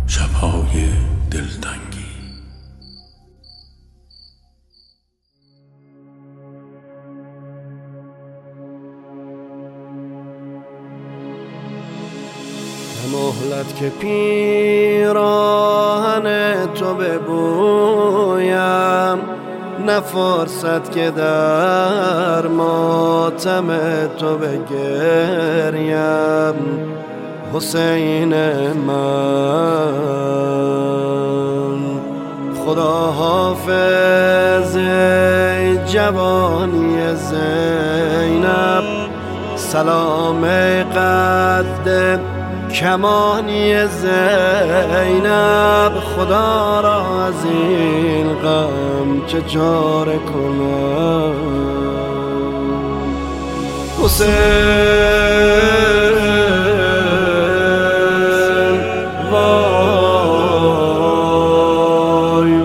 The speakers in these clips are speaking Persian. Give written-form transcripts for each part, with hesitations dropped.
شب‌های دلتنگی. مهلت که پیراهن تو ببویم، نه فرصت که در ماتم تو بگریم. حسین من خدا حافظ جوانی زینب، سلام قد کمانی زینب. خدا را از این غم چه چاره کنم. حسین وای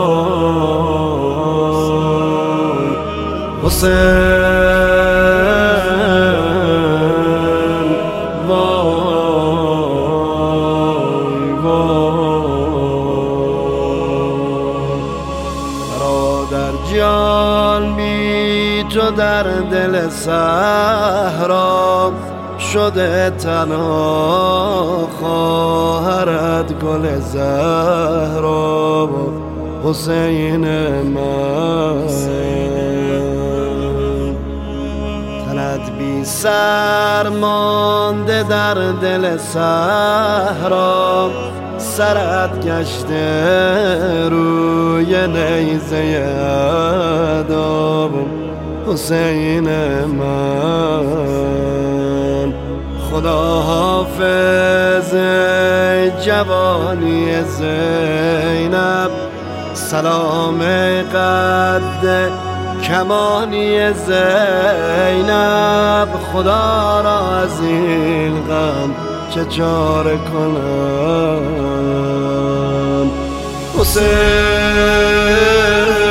وای، حسین وای برادر جان، بی تو در دل صحرا شده تنها، خواهرت گل زهرا. حسین من تنت بی سر مانده در دل صحرا، سرت گشته روی نیزه عذاب. حسین من خدا حافظ جوانی زینب، سلام قد کمانی زینب. خدا را از این غم چه چاره کنم. حسین